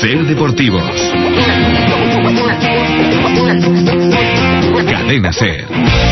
Ser Deportivos. Cadena Ser.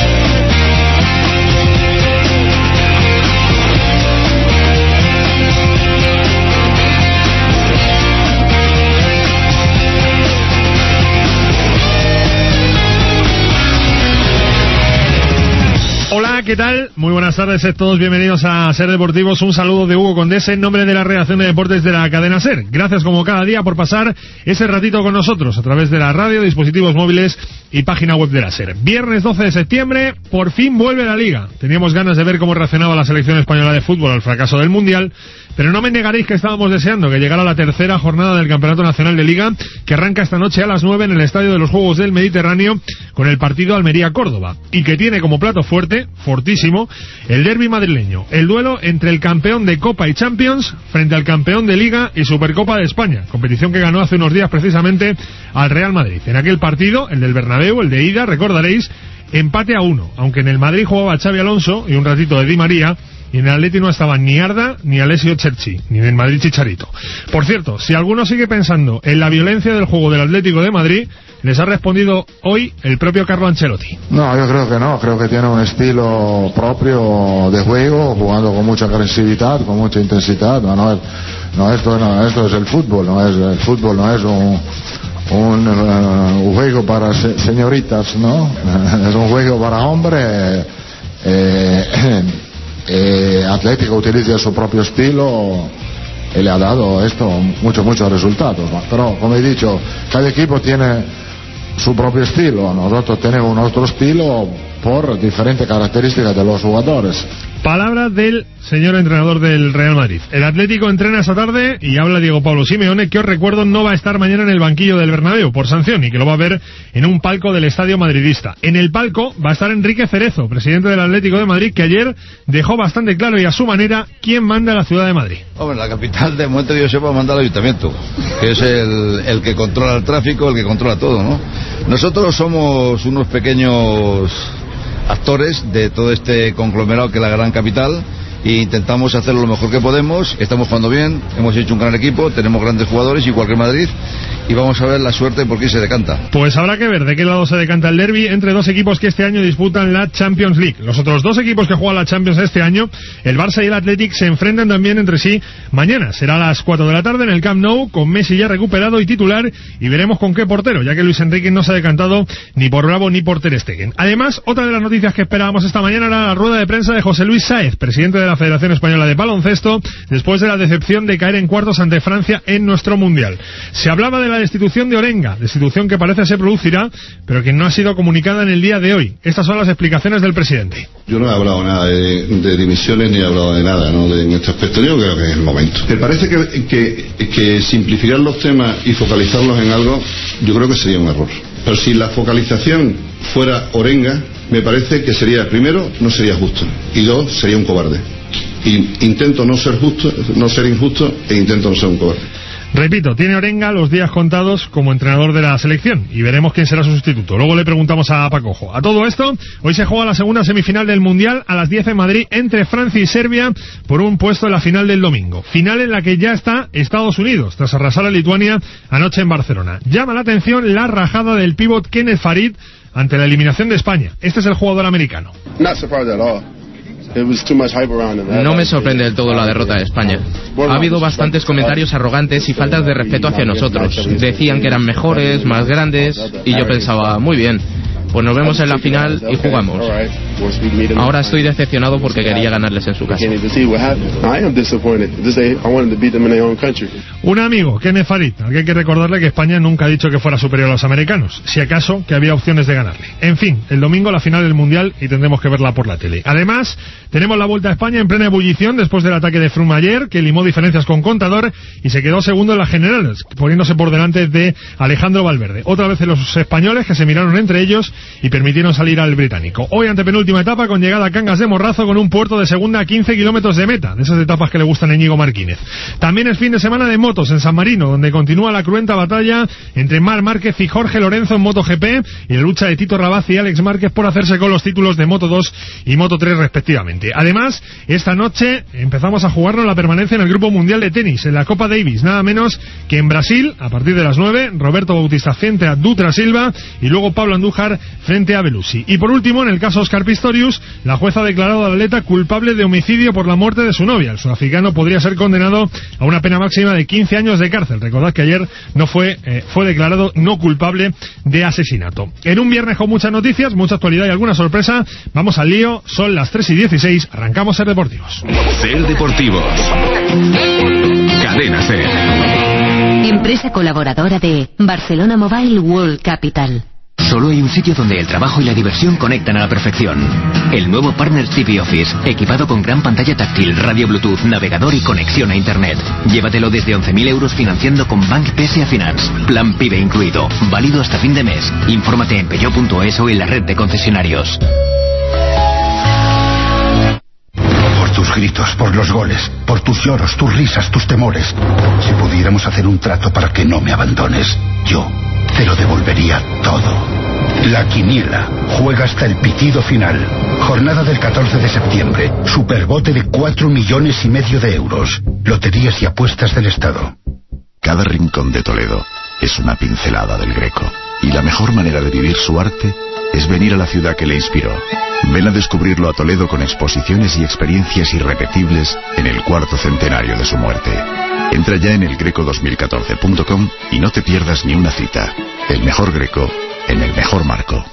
Hola, ¿qué tal? Muy buenas tardes a todos, bienvenidos a Ser Deportivos. Un saludo de Hugo Condés en nombre de la redacción de deportes de la cadena Ser. Gracias como cada día por pasar ese ratito con nosotros a través de la radio, dispositivos móviles y página web de la Ser. Viernes 12 de septiembre, por fin vuelve la Liga. Teníamos ganas de ver cómo reaccionaba la selección española de fútbol al fracaso del Mundial, pero no me negaréis que estábamos deseando que llegara la tercera jornada del Campeonato Nacional de Liga, que arranca esta noche a las 9 en el Estadio de los Juegos del Mediterráneo con el partido Almería-Córdoba, y que tiene como plato fuerte, fortísimo, el derbi madrileño, el duelo entre el campeón de Copa y Champions frente al campeón de Liga y Supercopa de España, competición que ganó hace unos días precisamente al Real Madrid. En aquel partido, el del Bernabéu, el de ida, recordaréis, empate a 1, aunque en el Madrid jugaba Xabi Alonso y un ratito de Di María, y en el Atleti no estaban ni Arda ni Alessio Cerci, ni en el Madrid Chicharito. Por cierto, si alguno sigue pensando en la violencia del juego del Atlético de Madrid, les ha respondido hoy el propio Carlo Ancelotti. No, yo creo que no, creo que tiene un estilo propio de juego, jugando con mucha agresividad, con mucha intensidad. Esto es el fútbol, el fútbol no es un juego para señoritas, ¿no? Es un juego para hombres. Atlético utiliza su propio estilo y le ha dado esto muchos resultados, pero como he dicho, cada equipo tiene su propio estilo. Nosotros tenemos nuestro estilo por diferentes características de los jugadores. Palabras del señor entrenador del Real Madrid. El Atlético entrena esta tarde y habla Diego Pablo Simeone, que os recuerdo no va a estar mañana en el banquillo del Bernabéu por sanción y que lo va a ver en un palco del estadio madridista. En el palco va a estar Enrique Cerezo, presidente del Atlético de Madrid, que ayer dejó bastante claro y a su manera quién manda en la ciudad de Madrid. Hombre, la capital, de momento que yo sepa, manda el ayuntamiento, que es el que controla el tráfico, el que controla todo, ¿no? Nosotros somos unos pequeños actores de todo este conglomerado que es la gran capital, e intentamos hacerlo lo mejor que podemos. Estamos jugando bien, hemos hecho un gran equipo, tenemos grandes jugadores igual que Madrid, y vamos a ver la suerte por quién se decanta. Pues habrá que ver de qué lado se decanta el derbi entre dos equipos que este año disputan la Champions League. Los otros dos equipos que juegan la Champions este año, el Barça y el Athletic, se enfrentan también entre sí mañana. Será a las 4 de la tarde en el Camp Nou, con Messi ya recuperado y titular, y veremos con qué portero, ya que Luis Enrique no se ha decantado ni por Bravo ni por Ter Stegen. Además, otra de las noticias que esperábamos esta mañana era la rueda de prensa de José Luis Sáez, presidente de la Federación Española de Baloncesto, después de la decepción de caer en cuartos ante Francia en nuestro Mundial. Se hablaba de la destitución de Orenga, destitución que parece se producirá, pero que no ha sido comunicada en el día de hoy. Estas son las explicaciones del presidente. Yo no he hablado nada de dimisiones ni he hablado de nada, ¿no? En este aspecto yo creo que es el momento. Me parece que simplificar los temas y focalizarlos en algo, yo creo que sería un error. Pero si la focalización fuera Orenga, me parece que sería, primero, no sería justo, y dos, sería un cobarde. Y intento no ser justo, no ser injusto, e intento no ser un cobarde. Repito, tiene Orenga los días contados como entrenador de la selección y veremos quién será su sustituto. Luego le preguntamos a Pacojo. A todo esto, hoy se juega la segunda semifinal del Mundial a las 10 en Madrid entre Francia y Serbia por un puesto en la final del domingo. Final en la que ya está Estados Unidos tras arrasar a Lituania anoche en Barcelona. Llama la atención la rajada del pívot Kenneth Farid ante la eliminación de España. Este es el jugador americano. No me sorprende del todo la derrota de España. Ha habido bastantes comentarios arrogantes y faltas de respeto hacia nosotros. Decían que eran mejores, más grandes, y yo pensaba, muy bien, pues nos vemos en la final y jugamos. Ahora estoy decepcionado porque quería ganarles en su casa. Un amigo, Kenneth Farid, al que hay que recordarle que España nunca ha dicho que fuera superior a los americanos, si acaso que había opciones de ganarle. En fin, el domingo la final del Mundial y tendremos que verla por la tele. Además, tenemos la Vuelta a España en plena ebullición después del ataque de Froome ayer, que limó diferencias con Contador y se quedó segundo en las generales, poniéndose por delante de Alejandro Valverde. Otra vez los españoles que se miraron entre ellos y permitieron salir al británico. Hoy, antepenúltimo última etapa con llegada a Cangas de Morrazo con un puerto de segunda a 15 kilómetros de meta, de esas etapas que le gustan a Íñigo Martínez. También es fin de semana de motos en San Marino, donde continúa la cruenta batalla entre Marc Márquez y Jorge Lorenzo en MotoGP y la lucha de Tito Rabaz y Alex Márquez por hacerse con los títulos de Moto2 y Moto3 respectivamente. Además, esta noche empezamos a jugarnos la permanencia en el Grupo Mundial de Tenis, en la Copa Davis, nada menos que en Brasil, a partir de las 9, Roberto Bautista frente a Dutra Silva y luego Pablo Andújar frente a Belusi. Y por último, en el caso Oscar Pistorius, la jueza ha declarado al atleta culpable de homicidio por la muerte de su novia. El sudafricano podría ser condenado a una pena máxima de 15 años de cárcel. Recordad que ayer no fue declarado no culpable de asesinato. En un viernes con muchas noticias, mucha actualidad y alguna sorpresa, vamos al lío. Son las 3:16, arrancamos Ser Deportivos. Ser Deportivos. Cadena Ser. Empresa colaboradora de Barcelona Mobile World Capital. Solo hay un sitio donde el trabajo y la diversión conectan a la perfección. El nuevo Partner TV Office, equipado con gran pantalla táctil, radio Bluetooth, navegador y conexión a Internet. Llévatelo desde 11.000 euros financiando con Bank PSA Finance. Plan PIBE incluido. Válido hasta fin de mes. Infórmate en peugeot.es o en la red de concesionarios. Por tus gritos, por los goles, por tus lloros, tus risas, tus temores. Si pudiéramos hacer un trato para que no me abandones, yo te lo devolvería todo. La Quiniela juega hasta el pitido final. Jornada del 14 de septiembre. Superbote de 4,5 millones de euros. Loterías y apuestas del Estado. Cada rincón de Toledo es una pincelada del Greco. Y la mejor manera de vivir su arte es venir a la ciudad que le inspiró. Ven a descubrirlo a Toledo con exposiciones y experiencias irrepetibles en el 4º centenario de su muerte. Entra ya en elgreco2014.com y no te pierdas ni una cita. El mejor Greco en el mejor marco.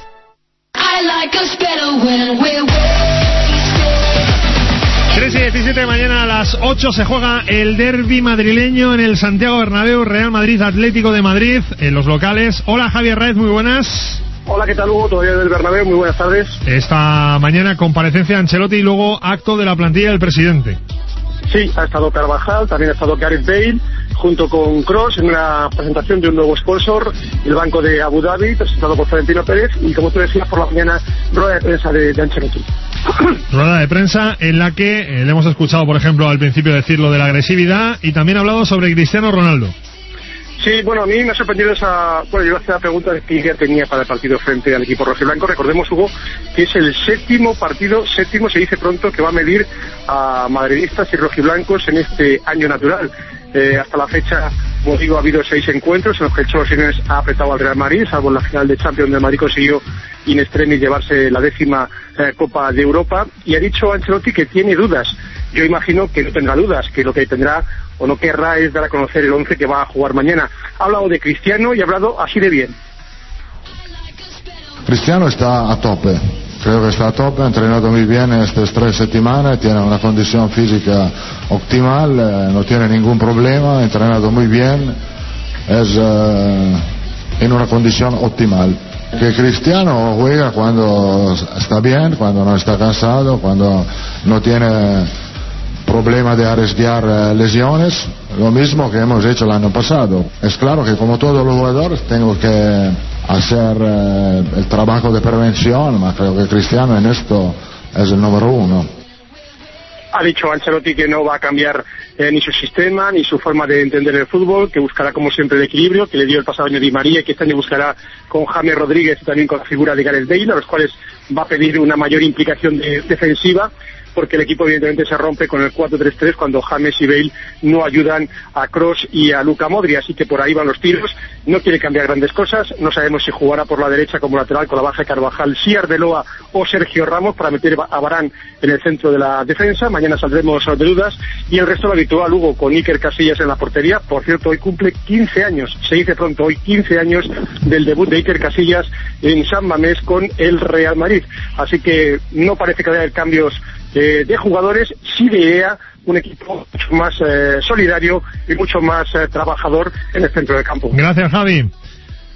3:17 de mañana, a las 8 se juega el derbi madrileño en el Santiago Bernabéu, Real Madrid Atlético de Madrid, en los locales. Hola Javier Raez, muy buenas. Hola, ¿qué tal Hugo? Todavía del Bernabéu, muy buenas tardes. Esta mañana comparecencia de Ancelotti y luego acto de la plantilla del presidente. Sí, ha estado Carvajal, también ha estado Gareth Bale, junto con Kroos, en una presentación de un nuevo sponsor, el Banco de Abu Dhabi, presentado por Florentino Pérez, y como tú decías, por la mañana, rueda de prensa de Ancelotti. Rueda de prensa en la que le hemos escuchado, por ejemplo, al principio decir lo de la agresividad, y también ha hablado sobre Cristiano Ronaldo. Sí, bueno, a mí me ha sorprendido esa... Bueno, yo hacía la pregunta de qué idea tenía para el partido frente al equipo rojiblanco. Recordemos, Hugo, que es el séptimo se dice pronto, que va a medir a madridistas y rojiblancos en este año natural. Hasta la fecha, como digo, ha habido 6 encuentros en los que el Cholo Simeone ha apretado al Real Madrid, salvo en la final de Champions, donde el Madrid consiguió in extremis llevarse la 10ª Copa de Europa, y ha dicho Ancelotti que tiene dudas. Yo imagino que no tendrá dudas, que lo que tendrá o no querrá es dar a conocer el 11 que va a jugar mañana. Ha hablado de Cristiano y ha hablado así de bien. Cristiano está a tope. Creo que está a tope, ha entrenado muy bien estas 3 semanas, tiene una condición física optimal, no tiene ningún problema, ha entrenado muy bien, es en una condición optimal. Que Cristiano juega cuando está bien, cuando no está cansado, cuando no tiene problema de arriesgar lesiones, lo mismo que hemos hecho el año pasado. Es claro que como todos los jugadores tengo que hacer el trabajo de prevención, pero creo que Cristiano en esto es el número 1. Ha dicho Ancelotti que no va a cambiar ni su sistema, ni su forma de entender el fútbol, que buscará como siempre el equilibrio, que le dio el pasado año Di María, y que este año buscará con James Rodríguez y también con la figura de Gareth Bale, a los cuales va a pedir una mayor implicación defensiva, porque el equipo evidentemente se rompe con el 4-3-3 cuando James y Bale no ayudan a Kroos y a Luka Modric, así que por ahí van los tiros. No quiere cambiar grandes cosas, no sabemos si jugará por la derecha como lateral con la baja de Carvajal, si Arbeloa o Sergio Ramos, para meter a Varane en el centro de la defensa. Mañana saldremos de dudas, y el resto lo habitual, Hugo, con Iker Casillas en la portería. Por cierto, hoy cumple 15 años, se dice pronto, hoy 15 años del debut de Iker Casillas en San Mamés con el Real Madrid, así que no parece que haya cambios de jugadores, sí de idea, un equipo mucho más solidario y mucho más trabajador en el centro del campo. Gracias, Javi.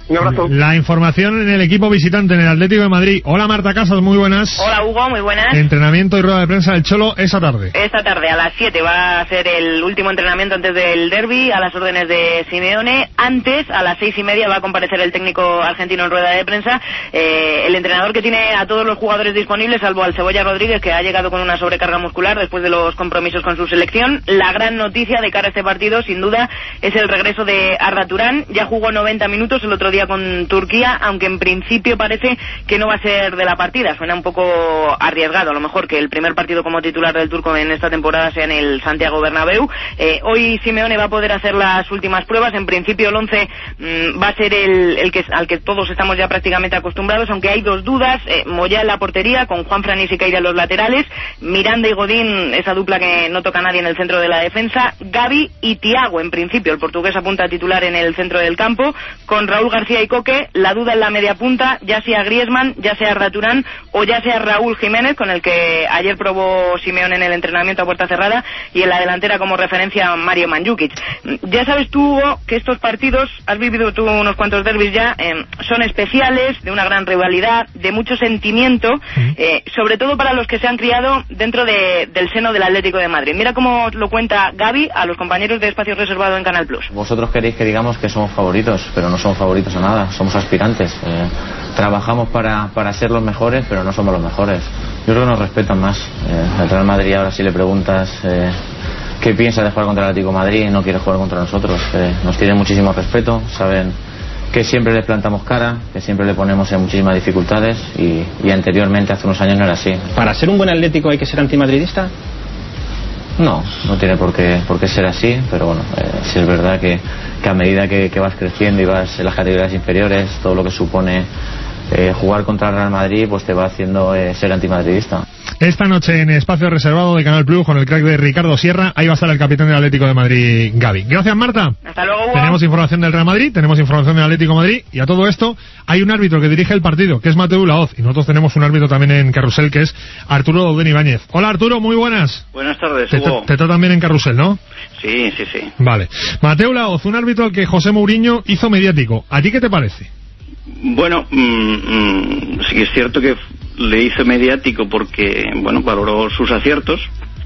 Un abrazo. La información en el equipo visitante, en el Atlético de Madrid. Hola Marta Casas, muy buenas. Hola Hugo, muy buenas. Entrenamiento y rueda de prensa del Cholo esta tarde. Esta tarde a las 7 va a ser el último entrenamiento antes del derbi, a las órdenes de Simeone. Antes, a las 6:30, va a comparecer el técnico argentino en rueda de prensa. El entrenador que tiene a todos los jugadores disponibles, salvo al Cebolla Rodríguez, que ha llegado con una sobrecarga muscular después de los compromisos con su selección. La gran noticia de cara a este partido, sin duda, es el regreso de Arda Turán. Ya jugó 90 minutos el otro día con Turquía, aunque en principio parece que no va a ser de la partida. Suena un poco arriesgado, a lo mejor, que el primer partido como titular del turco en esta temporada sea en el Santiago Bernabéu. Hoy Simeone va a poder hacer las últimas pruebas. En principio el 11 va a ser al que todos estamos ya prácticamente acostumbrados, aunque hay dos dudas. Moyá en la portería, con Juanfran y Siqueira en los laterales, Miranda y Godín, esa dupla que no toca a nadie en el centro de la defensa, Gavi y Thiago, en principio el portugués apunta a titular en el centro del campo, con Raúl García y Coque, la duda en la media punta, ya sea Griezmann, ya sea Arda Turán o ya sea Raúl Jiménez, con el que ayer probó Simeone en el entrenamiento a puerta cerrada, y en la delantera como referencia Mario Mandžukić. Ya sabes tú, Hugo, que estos partidos, has vivido tú unos cuantos derbis ya, son especiales, de una gran rivalidad, de mucho sentimiento, sobre todo para los que se han criado dentro del seno del Atlético de Madrid. Mira cómo lo cuenta Gavi a los compañeros de Espacio Reservado en Canal Plus. Vosotros queréis que digamos que somos favoritos, pero no somos favoritos a nada, somos aspirantes. Trabajamos para ser los mejores, pero no somos los mejores. Yo creo que nos respetan más. El Real Madrid, ahora si le preguntas qué piensa de jugar contra el Atlético de Madrid, no quiere jugar contra nosotros. Nos tienen muchísimo respeto, saben que siempre les plantamos cara, que siempre le ponemos en muchísimas dificultades, y anteriormente, hace unos años, no era así. ¿Para ser un buen Atlético hay que ser antimadridista? No tiene por qué ser así, pero bueno, sí es verdad que a medida que vas creciendo y vas en las categorías inferiores, todo lo que supone jugar contra el Real Madrid, pues te va haciendo ser antimadridista. Esta noche en Espacio Reservado de Canal Plus, con el crack de Ricardo Sierra, ahí va a estar el capitán del Atlético de Madrid, Gavi. Gracias, Marta. Hasta luego, Hugo. Tenemos información del Real Madrid, tenemos información del Atlético de Madrid, y a todo esto hay un árbitro que dirige el partido, que es Mateu Laoz, y nosotros tenemos un árbitro también en Carrusel, que es Arturo Dauden Ibáñez. Hola, Arturo, muy buenas. Buenas tardes, Hugo. Te tratan bien en Carrusel, ¿no? Sí. Vale. Mateu Laoz, un árbitro al que José Mourinho hizo mediático. ¿A ti qué te parece? Bueno, sí que es cierto que le hizo mediático porque, valoró sus aciertos.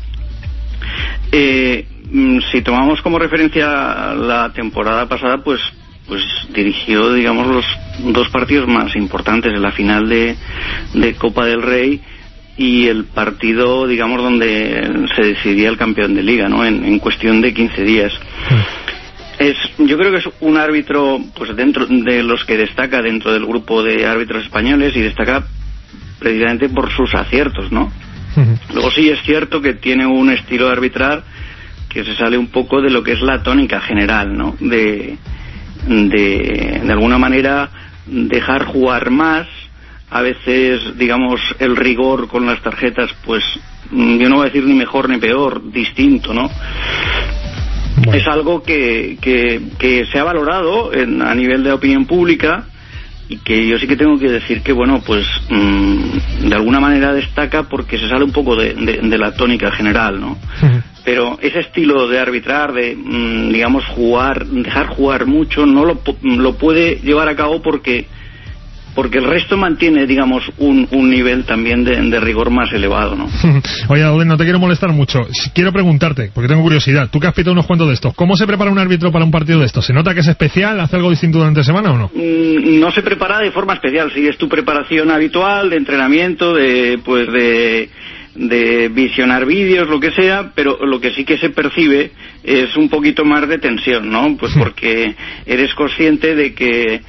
Si tomamos como referencia la temporada pasada, pues dirigió, digamos, los dos partidos más importantes, en la final de Copa del Rey y el partido, digamos, donde se decidía el campeón de Liga, ¿no? En cuestión de 15 días. Yo creo que es un árbitro, pues, dentro de los que destaca dentro del grupo de árbitros españoles, y destaca precisamente por sus aciertos, ¿no? Luego sí es cierto que tiene un estilo de arbitrar que se sale un poco de lo que es la tónica general, ¿no? De alguna manera dejar jugar más, a veces, digamos, el rigor con las tarjetas, pues yo no voy a decir ni mejor ni peor, distinto, ¿no? Bueno. Es algo que se ha valorado a nivel de opinión pública, y que yo sí que tengo que decir que, de alguna manera destaca porque se sale un poco de la tónica general, ¿no? Pero ese estilo de arbitrar, de, digamos, dejar jugar mucho, no lo puede llevar a cabo porque el resto mantiene, digamos, un nivel también de rigor más elevado, ¿no? Oye, Dauden, no te quiero molestar mucho. Quiero preguntarte, porque tengo curiosidad. Tú que has pitado unos cuantos de estos, ¿cómo se prepara un árbitro para un partido de estos? ¿Se nota que es especial? ¿Hace algo distinto durante la semana o no? No se prepara de forma especial. Sí, es tu preparación habitual, de entrenamiento, de visionar vídeos, lo que sea, pero lo que sí que se percibe es un poquito más de tensión, ¿no? Pues porque eres consciente de que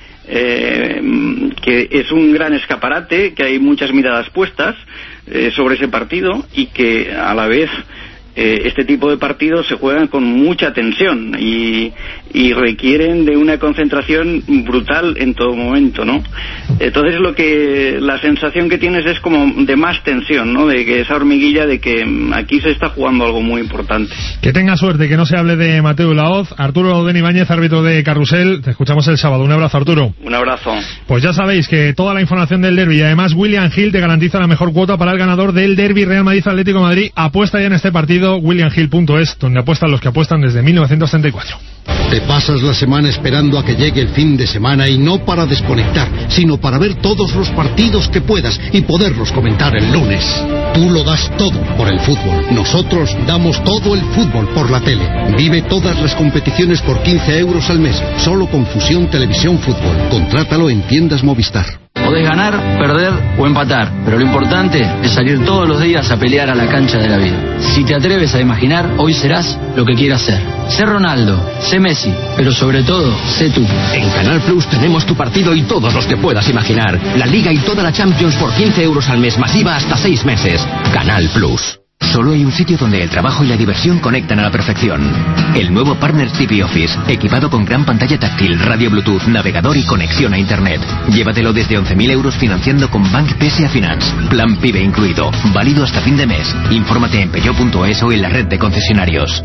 es un gran escaparate, que hay muchas miradas puestas sobre ese partido, y que a la vez este tipo de partidos se juegan con mucha tensión y requieren de una concentración brutal en todo momento, ¿no? Entonces la sensación que tienes es como de más tensión, ¿no? De que esa hormiguilla de que aquí se está jugando algo muy importante. Que tenga suerte, que no se hable de Mateu Laoz. Arturo Dauden Ibáñez, árbitro de Carrusel, te escuchamos el sábado. Un abrazo, Arturo. Un abrazo. Pues ya sabéis que toda la información del derbi, y además William Hill te garantiza la mejor cuota para el ganador del derbi Real Madrid-Atlético de Madrid. Apuesta ya en este partido, williamhill.es, donde apuestan los que apuestan desde 1934. Te pasas la semana esperando a que llegue el fin de semana y no para desconectar, sino para ver todos los partidos que puedas y poderlos comentar el lunes. Tú lo das todo por el fútbol. Nosotros damos todo el fútbol por la tele. Vive todas las competiciones por 15 euros al mes, solo con Fusión Televisión Fútbol. Contrátalo en tiendas Movistar. Podés ganar, perder o empatar, pero lo importante es salir todos los días a pelear a la cancha de la vida. Si te atreves a imaginar, hoy serás lo que quieras ser. Sé Ronaldo, sé Messi, pero sobre todo, sé tú. En Canal Plus tenemos tu partido y todos los que puedas imaginar. La Liga y toda la Champions por 15 euros al mes, masiva hasta 6 meses. Canal Plus. Solo hay un sitio donde el trabajo y la diversión conectan a la perfección. El nuevo Partner TV Office, equipado con gran pantalla táctil, radio Bluetooth, navegador y conexión a Internet. Llévatelo desde 11.000 euros financiando con Bank PSA Finance. Plan PIBE incluido. Válido hasta fin de mes. Infórmate en peugeot.es o en la red de concesionarios.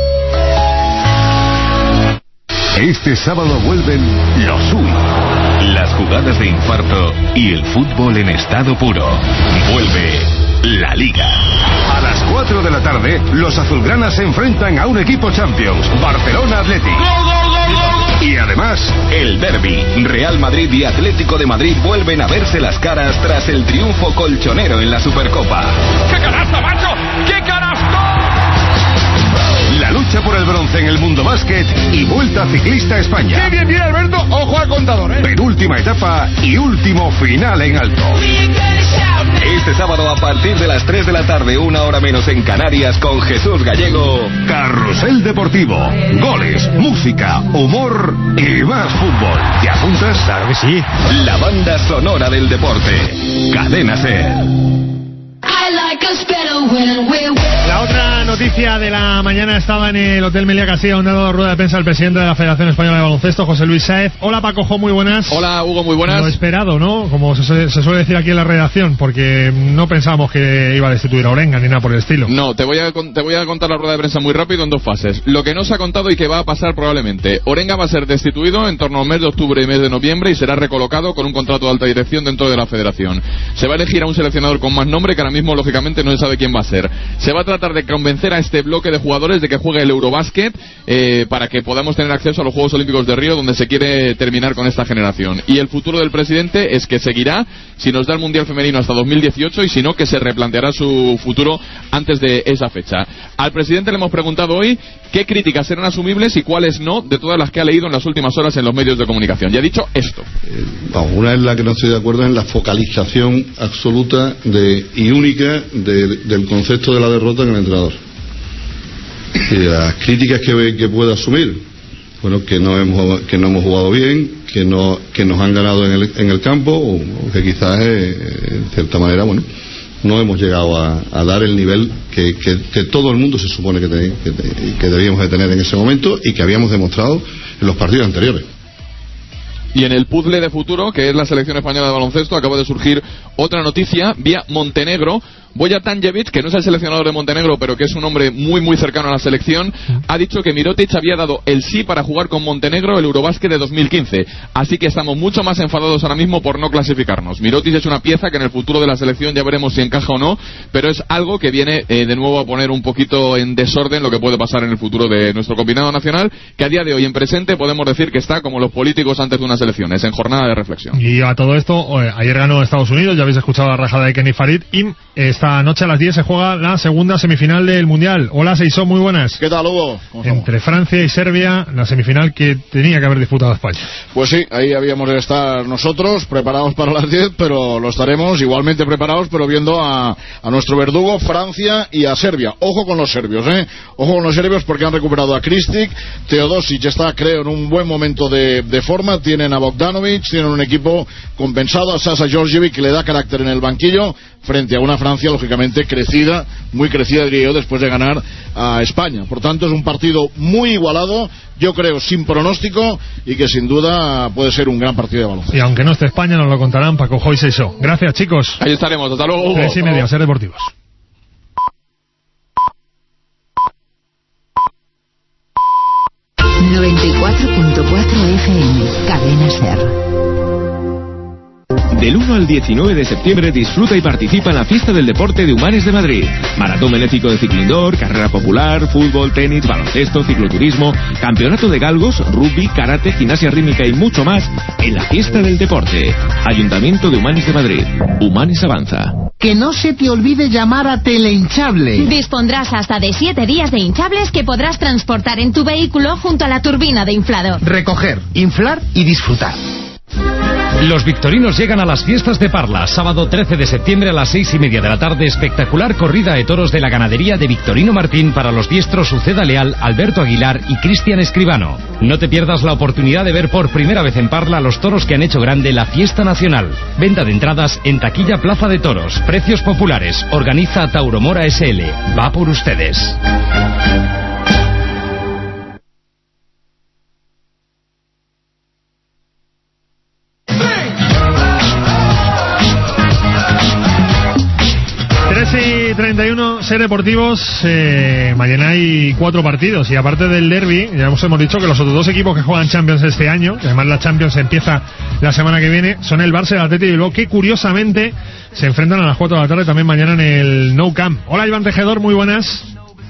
Este sábado vuelven los suyo. Las jugadas de infarto y el fútbol en estado puro. Vuelve la Liga. A las 4 de la tarde, los azulgranas se enfrentan a un equipo Champions, Barcelona Athletic. Y además, el derbi. Real Madrid y Atlético de Madrid vuelven a verse las caras tras el triunfo colchonero en la Supercopa. ¡Qué canasta, macho! ¡Qué canasta! La lucha por el bronce en el mundo básquet y Vuelta Ciclista a España. Bien, Alberto. Ojo al contador, Penúltima etapa y último final en alto. Este sábado a partir de las 3 de la tarde, 1 hora menos en Canarias, con Jesús Gallego, Carrusel Deportivo. Goles, música, humor y más fútbol. ¿Te apuntas? Claro que sí. La banda sonora del deporte. Cadena SER. La otra noticia de la mañana estaba en el Hotel Meliá Castilla, donde ha dado rueda de prensa el presidente de la Federación Española de Baloncesto, José Luis Sáez. Hola Paco, muy buenas. Hola Hugo, muy buenas. Lo esperado, ¿no? Como se suele decir aquí en la redacción, porque no pensábamos que iba a destituir a Orenga ni nada por el estilo. No, te voy a contar la rueda de prensa muy rápido en 2 fases. Lo que no se ha contado y que va a pasar probablemente. Orenga va a ser destituido en torno al mes de octubre y mes de noviembre y será recolocado con un contrato de alta dirección dentro de la Federación. Se va a elegir a un seleccionador con más nombre que ahora mismo lógicamente no se sabe quién va a ser. Se va a tratar de convencer a este bloque de jugadores de que juegue el Eurobásquet para que podamos tener acceso a los Juegos Olímpicos de Río, donde se quiere terminar con esta generación. Y el futuro del presidente es que seguirá si nos da el Mundial Femenino hasta 2018 y si no, que se replanteará su futuro antes de esa fecha. Al presidente le hemos preguntado hoy qué críticas eran asumibles y cuáles no, de todas las que ha leído en las últimas horas en los medios de comunicación. Y ha dicho esto. Una es la que no estoy de acuerdo, en la focalización absoluta y única del concepto de la derrota en el entrenador. Y las críticas que pueda asumir, bueno, que no hemos jugado bien, que nos han ganado en el campo, o que quizás en cierta manera, bueno, no hemos llegado a dar el nivel que todo el mundo se supone que debíamos de tener en ese momento y que habíamos demostrado en los partidos anteriores. Y en el puzzle de futuro, que es la selección española de baloncesto, acaba de surgir otra noticia vía Montenegro. Bojan Tanjević, que no es el seleccionador de Montenegro, pero que es un hombre muy muy cercano a la selección, ha dicho que Mirotic había dado el sí para jugar con Montenegro el Eurobásquet de 2015. Así que estamos mucho más enfadados ahora mismo por no clasificarnos. Mirotic es una pieza que en el futuro de la selección ya veremos si encaja o no, pero es algo que viene de nuevo a poner un poquito en desorden lo que puede pasar en el futuro de nuestro combinado nacional, que a día de hoy en presente podemos decir que está como los políticos antes de unas elecciones, en jornada de reflexión. Y a todo esto, ayer ganó Estados Unidos, ya habéis escuchado la rajada de Kenny Farid, y esta noche a las 10 se juega la segunda semifinal del Mundial. Hola Seisó, muy buenas. ¿Qué tal, Hugo? Entre Francia y Serbia, la semifinal que tenía que haber disputado España. Pues sí, ahí habíamos de estar nosotros, preparados para las 10, pero lo estaremos igualmente preparados, pero viendo a nuestro verdugo, Francia, y a Serbia. Ojo con los serbios, Ojo con los serbios porque han recuperado a Kristic, Teodosic está, creo, en un buen momento de forma, tienen a Bogdanovic, tienen un equipo compensado, a Sasa Georgievic, que le da carácter en el banquillo, frente a una Francia, lógicamente, crecida, muy crecida, diría yo, después de ganar a España. Por tanto, es un partido muy igualado, yo creo, sin pronóstico, y que sin duda puede ser un gran partido de baloncesto. Y aunque no esté España, nos lo contarán Paco Joy Seisó. Gracias, chicos. Ahí estaremos, hasta luego, Hugo. 3:30, Ser Deportivos. ...94.4 FM, Cadena SER. Del 1 al 19 de septiembre disfruta y participa en la Fiesta del Deporte de Humanes de Madrid. Maratón benéfico de ciclo indoor, carrera popular, fútbol, tenis, baloncesto, cicloturismo, campeonato de galgos, rugby, karate, gimnasia rítmica y mucho más en la Fiesta del Deporte. Ayuntamiento de Humanes de Madrid. Humanes avanza. Que no se te olvide llamar a Telehinchable. Dispondrás hasta de 7 días de hinchables que podrás transportar en tu vehículo junto a la turbina de inflador. Recoger, inflar y disfrutar. Los victorinos llegan a las fiestas de Parla, sábado 13 de septiembre a las 6:30 de la tarde, espectacular corrida de toros de la ganadería de Victorino Martín para los diestros Uceda Leal, Alberto Aguilar y Cristian Escribano. No te pierdas la oportunidad de ver por primera vez en Parla los toros que han hecho grande la fiesta nacional. Venta de entradas en taquilla Plaza de Toros, precios populares, organiza Tauromora SL. Va por ustedes. Y 31, Ser Deportivos. Mañana hay 4 partidos y aparte del derbi, ya hemos dicho que los otros 2 equipos que juegan Champions este año, que además la Champions empieza la semana que viene, son el Barça y el Athletic de Bilbao, que curiosamente se enfrentan a las 4 de la tarde también mañana en el Nou Camp. Hola, Iván Tejedor, muy buenas.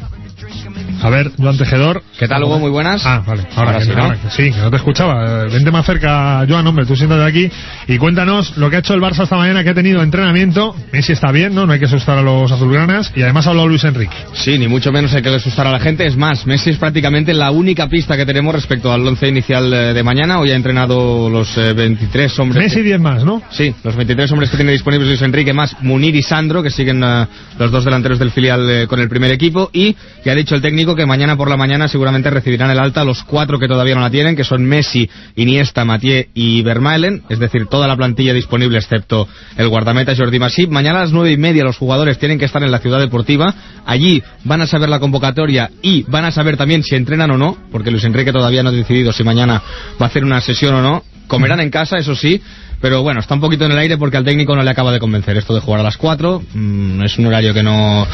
A ver, Joan Tejedor. ¿Qué tal, Hugo? Muy buenas. Ah, vale. Ahora sí, ¿no? Que no te escuchaba. Vente más cerca, Joan, hombre, tú siéntate aquí y cuéntanos lo que ha hecho el Barça esta mañana, que ha tenido entrenamiento. Messi está bien, ¿no? No hay que asustar a los azulgranas. Y además ha hablado Luis Enrique. Sí, ni mucho menos hay que asustar a la gente. Es más, Messi es prácticamente la única pista que tenemos respecto al 11 inicial de mañana. Hoy ha entrenado los 23 hombres. Messi 10 más, ¿no? Sí, los 23 hombres que tiene disponibles Luis Enrique, más Munir y Sandro, que siguen los 2 delanteros del filial con el primer equipo. Y que ha dicho el técnico que mañana por la mañana seguramente recibirán el alta los 4 que todavía no la tienen, que son Messi, Iniesta, Mathieu y Vermaelen, es decir, toda la plantilla disponible excepto el guardameta Jordi Masip. Mañana a las 9:30 los jugadores tienen que estar en la Ciudad Deportiva. Allí van a saber la convocatoria y van a saber también si entrenan o no, porque Luis Enrique todavía no ha decidido si mañana va a hacer una sesión o no. Comerán en casa, eso sí, pero bueno, está un poquito en el aire porque al técnico no le acaba de convencer esto de jugar a las 4. Es un horario que no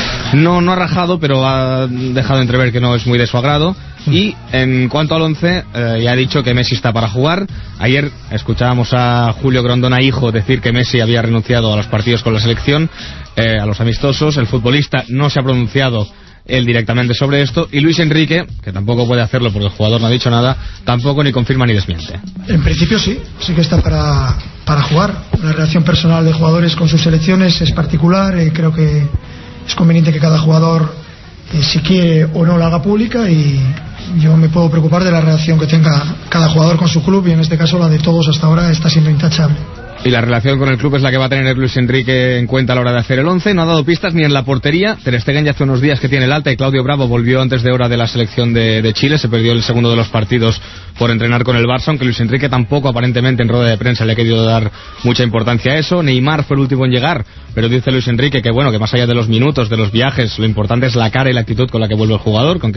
ha rajado, pero ha dejado entrever que no es muy de su agrado. Y en cuanto al 11, ya ha dicho que Messi está para jugar. Ayer escuchábamos a Julio Grondona, hijo, decir que Messi había renunciado a los partidos con la selección, a los amistosos. El futbolista no se ha pronunciado él directamente sobre esto, y Luis Enrique, que tampoco puede hacerlo porque el jugador no ha dicho nada, tampoco ni confirma ni desmiente. En principio sí que está para jugar. La relación personal de jugadores con sus selecciones es particular. Creo que es conveniente que cada jugador, si quiere o no, la haga pública, y yo me puedo preocupar de la relación que tenga cada jugador con su club, y en este caso la de todos hasta ahora está siendo intachable. Y la relación con el club es la que va a tener Luis Enrique en cuenta a la hora de hacer el 11. No ha dado pistas ni en la portería. Ter Stegen ya hace unos días que tiene el alta, y Claudio Bravo volvió antes de hora de la selección de Chile. Se perdió el segundo de los partidos por entrenar con el Barça, aunque Luis Enrique tampoco aparentemente en rueda de prensa le ha querido dar mucha importancia a eso. Neymar fue el último en llegar, pero dice Luis Enrique que bueno, que más allá de los minutos, de los viajes, lo importante es la cara y la actitud con la que vuelve el jugador, con que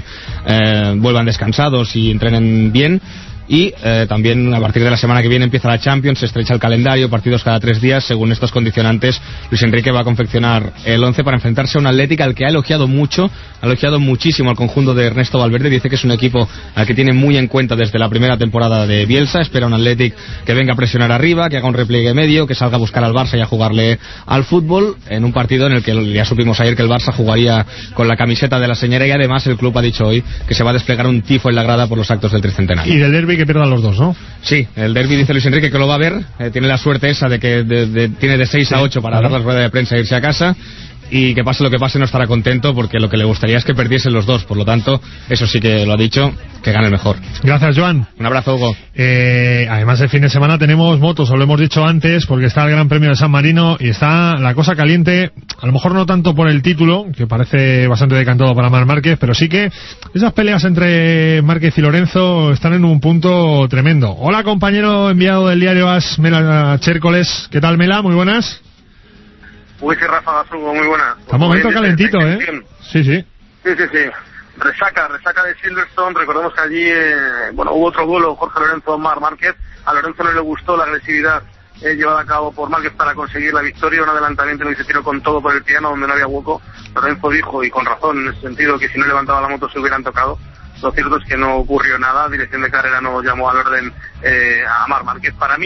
vuelvan descansados y entrenen bien. Y también a partir de la semana que viene empieza la Champions, se estrecha el calendario, partidos cada 3 días. Según estos condicionantes, Luis Enrique va a confeccionar el 11 para enfrentarse a un Atlético al que ha elogiado muchísimo al conjunto de Ernesto Valverde. Dice que es un equipo al que tiene muy en cuenta desde la primera temporada de Bielsa. Espera un Atlético que venga a presionar arriba, que haga un repliegue medio, que salga a buscar al Barça y a jugarle al fútbol, en un partido en el que ya supimos ayer que el Barça jugaría con la camiseta de la señora, y además el club ha dicho hoy que se va a desplegar un tifo en la grada por los actos del tricentenario. Y del derbi que pierdan los dos, ¿no? Sí, el derbi dice Luis Enrique que lo va a ver. Tiene la suerte esa de que tiene de 6 a 8 para dar la rueda de prensa e irse a casa. Y que pase lo que pase no estará contento, porque lo que le gustaría es que perdiesen los dos. Por lo tanto, eso sí que lo ha dicho, que gane el mejor. Gracias, Joan. Un abrazo, Hugo. Además, el fin de semana tenemos motos, os lo hemos dicho antes, porque está el Gran Premio de San Marino y está la cosa caliente. A lo mejor no tanto por el título, que parece bastante decantado para Marc Márquez, pero sí que esas peleas entre Márquez y Lorenzo están en un punto tremendo. Hola, compañero enviado del diario AS, Mela Chércoles. ¿Qué tal, Mela? Muy buenas. Uy, sí, Rafa Gazugo, muy buena. Está un momento calentito, ¿eh? Sí. Sí. Resaca de Silverstone. Recordemos que allí, hubo otro duelo, Jorge Lorenzo-Marc Márquez. A Lorenzo no le gustó la agresividad llevada a cabo por Márquez para conseguir la victoria, un adelantamiento en el que se tiró con todo por el piano donde no había hueco. Lorenzo dijo, y con razón en ese sentido, que si no levantaba la moto se hubieran tocado. Lo cierto es que no ocurrió nada. Dirección de carrera no llamó al orden a Marc Márquez. Para mí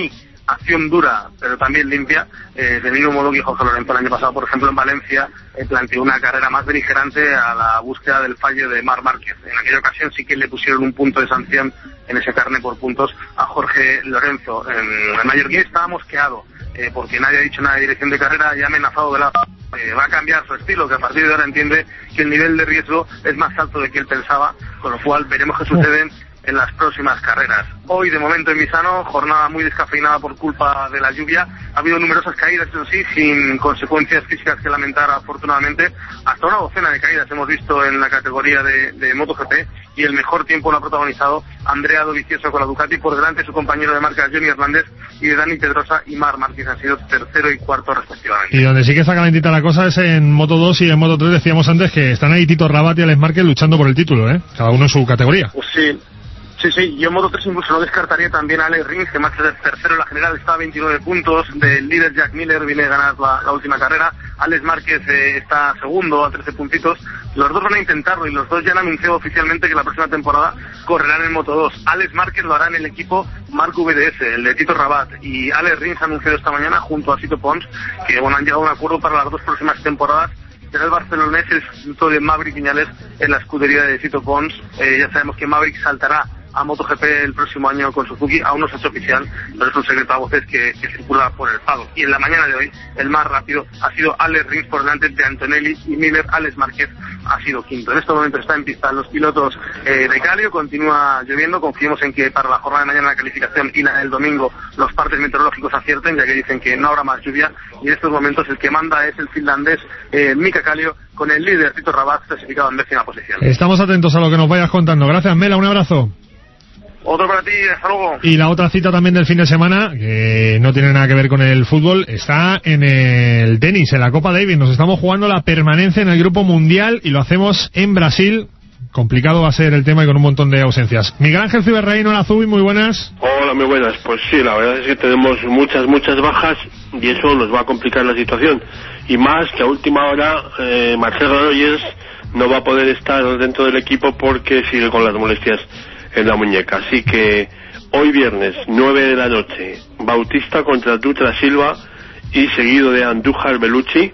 acción dura, pero también limpia, del mismo modo que Jorge Lorenzo el año pasado, por ejemplo, en Valencia, planteó una carrera más beligerante a la búsqueda del fallo de Marc Márquez. En aquella ocasión sí que le pusieron un punto de sanción en ese carné por puntos a Jorge Lorenzo. En el mallorquín estaba mosqueado, porque nadie ha dicho nada de dirección de carrera y ha amenazado de la... va a cambiar su estilo, que a partir de ahora entiende que el nivel de riesgo es más alto de que él pensaba, con lo cual veremos qué sucede en las próximas carreras. Hoy, de momento, en Misano, jornada muy descafeinada por culpa de la lluvia. Ha habido numerosas caídas, eso sí, sin consecuencias físicas que lamentar, afortunadamente. Hasta una docena de caídas hemos visto en la categoría de MotoGP, y el mejor tiempo lo ha protagonizado Andrea Dovizioso con la Ducati, por delante de su compañero de marca Johnny Hernández, y de Dani Pedrosa y Marc Márquez han sido tercero y cuarto respectivamente. Y donde sí que está calentita la cosa es en Moto 2 y en Moto 3. Decíamos antes que están ahí Tito Rabat y Alex Márquez luchando por el título, cada uno en su categoría. Pues sí. Sí, yo en Moto 3 incluso no descartaría también a Alex Rins, que marcha de tercero en la general, está a 29 puntos, del líder Jack Miller, viene a ganar la última carrera. Alex Márquez está segundo a 13 puntitos. Los dos van a intentarlo y los dos ya han anunciado oficialmente que la próxima temporada correrán en Moto 2. Alex Márquez lo hará en el equipo Marc VDS, el de Tito Rabat, y Alex Rins ha anunciado esta mañana junto a Sito Pons que han llegado a un acuerdo para las dos próximas temporadas. Será el barcelonés el sustituto de Maverick Viñales en la escudería de Sito Pons. Ya sabemos que Maverick saltará a MotoGP el próximo año con Suzuki. Aún no se ha hecho oficial, pero es un secreto a voces que circula por el paddock. Y en la mañana de hoy, el más rápido ha sido Alex Rins por delante de Antonelli y Miller. Alex Márquez ha sido quinto. En este momento está en pista los pilotos de Calio. Continúa lloviendo. Confiemos en que para la jornada de mañana la calificación y la del domingo los partes meteorológicos acierten, ya que dicen que no habrá más lluvia. Y en estos momentos el que manda es el finlandés Mika Kallio, con el líder Tito Rabat clasificado en 10ª posición. Estamos atentos a lo que nos vayas contando. Gracias, Mela, un abrazo. Otro para ti, hasta luego. Y la otra cita también del fin de semana, que no tiene nada que ver con el fútbol, está en el tenis, en la Copa Davis. Nos estamos jugando la permanencia en el Grupo Mundial y lo hacemos en Brasil. Complicado va a ser el tema y con un montón de ausencias. Miguel Ángel Ciberreino, hola Zubi, muy buenas. Hola, muy buenas. Pues sí, la verdad es que tenemos muchas bajas y eso nos va a complicar la situación. Y más que a última hora Marcelo Rogers no va a poder estar dentro del equipo porque sigue con las molestias en la muñeca. Así que hoy viernes 9 de la noche Bautista contra Dutra Silva y seguido de Andújar Bellucci.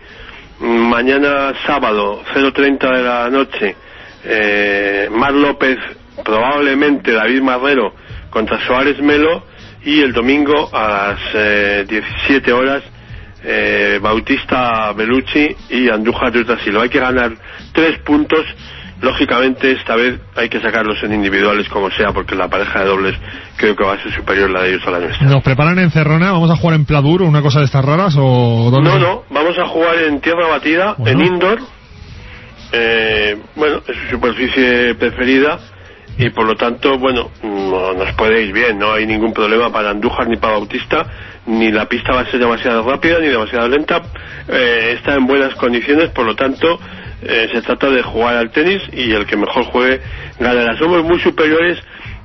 Mañana sábado 0:30 de la noche Mar López, probablemente David Marrero contra Suárez Melo, y el domingo a las 17 horas Bautista Bellucci y Andújar Dutra Silva. Hay que ganar 3 puntos. Lógicamente esta vez hay que sacarlos en individuales como sea, porque la pareja de dobles creo que va a ser superior la de ellos a la nuestra. ¿Nos preparan en Cerrona? ¿Vamos a jugar en Pladur o una cosa de estas raras? ¿O dónde? No, vamos a jugar en tierra batida, en indoor. Bueno, es su superficie preferida y por lo tanto, bueno, nos puede ir bien, no hay ningún problema para Andújar ni para Bautista, ni la pista va a ser demasiado rápida ni demasiado lenta, está en buenas condiciones, por lo tanto se trata de jugar al tenis y el que mejor juegue ganará. Somos muy superiores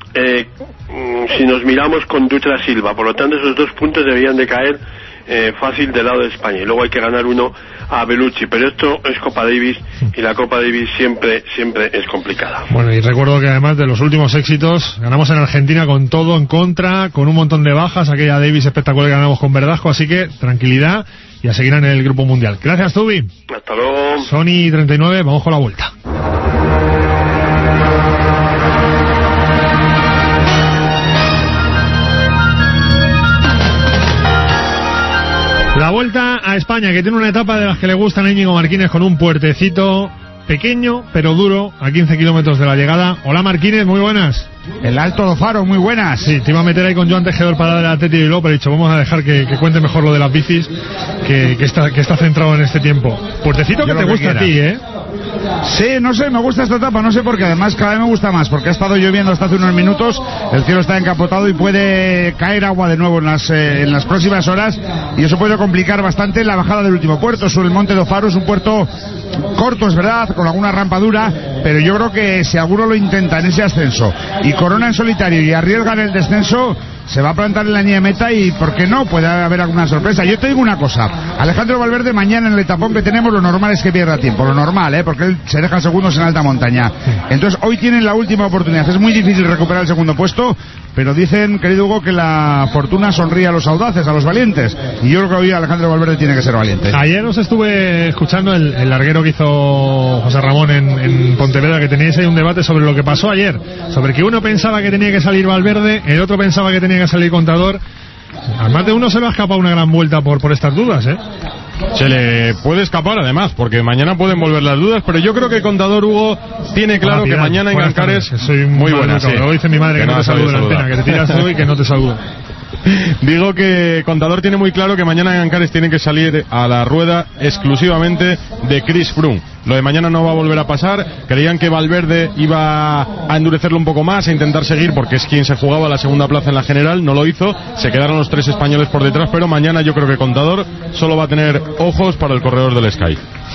si nos miramos con Dutra Silva, por lo tanto esos 2 puntos deberían de caer fácil del lado de España, y luego hay que ganar uno a Bellucci, pero esto es Copa Davis y la Copa Davis siempre es complicada. Bueno, y recuerdo que además de los últimos éxitos ganamos en Argentina con todo en contra, con un montón de bajas, aquella Davis espectacular que ganamos con Verdasco, así que tranquilidad y a seguir en el Grupo Mundial. Gracias, Zubi. Hasta luego. Sony 39, vamos con la vuelta. La vuelta a España, que tiene una etapa de las que le gustan a Íñigo Marquínez, con un puertecito pequeño pero duro a 15 kilómetros de la llegada. Hola Marquínez, muy buenas. El Alto do Faro, muy buenas. Sí, te iba a meter ahí con Joan Tejedor para dar el Atleti de Bilbao, pero he dicho, vamos a dejar que cuente mejor lo de las bicis, que está centrado en este tiempo. Puertecito que te gusta a ti, ¿eh? Sí, no sé, me gusta esta etapa, no sé por qué, además cada vez me gusta más, porque ha estado lloviendo hasta hace unos minutos, el cielo está encapotado y puede caer agua de nuevo en las próximas horas, y eso puede complicar bastante la bajada del último puerto. Sobre el Monte do Faro es un puerto corto, es verdad, con alguna rampa dura, pero yo creo que si alguno lo intenta en ese ascenso y corona en solitario y arriesga en el descenso, se va a plantar en la línea de meta y, ¿por qué no? Puede haber alguna sorpresa. Yo te digo una cosa, Alejandro Valverde mañana en el etapón que tenemos, lo normal es que pierda tiempo, lo normal, porque él se deja segundos en alta montaña. Entonces hoy tienen la última oportunidad, es muy difícil recuperar el segundo puesto, pero dicen, querido Hugo, que la fortuna sonríe a los audaces, a los valientes, y yo creo que hoy Alejandro Valverde tiene que ser valiente. Ayer os estuve escuchando el larguero que hizo José Ramón en Pontevedra, que teníais ahí un debate sobre lo que pasó ayer, sobre que uno pensaba que tenía que salir Valverde, el otro pensaba que tenía que salir Contador. Al más de uno se le ha escapado una gran vuelta por estas dudas, ¿eh? Se le puede escapar además, porque mañana pueden volver las dudas, pero yo creo que Contador, Hugo, tiene claro que mañana en Ancares... Soy muy buena, sí. Luego dice mi madre que no te saludo en la antena, que te tiras tú y que no te saludo. Digo que Contador tiene muy claro que mañana en Ancares tiene que salir a la rueda exclusivamente de Chris Froome. Lo de mañana no va a volver a pasar. Creían que Valverde iba a endurecerlo un poco más, a intentar seguir, porque es quien se jugaba la segunda plaza en la general. No lo hizo, se quedaron los 3 españoles por detrás, pero mañana yo creo que Contador solo va a tener ojos para el corredor del Sky.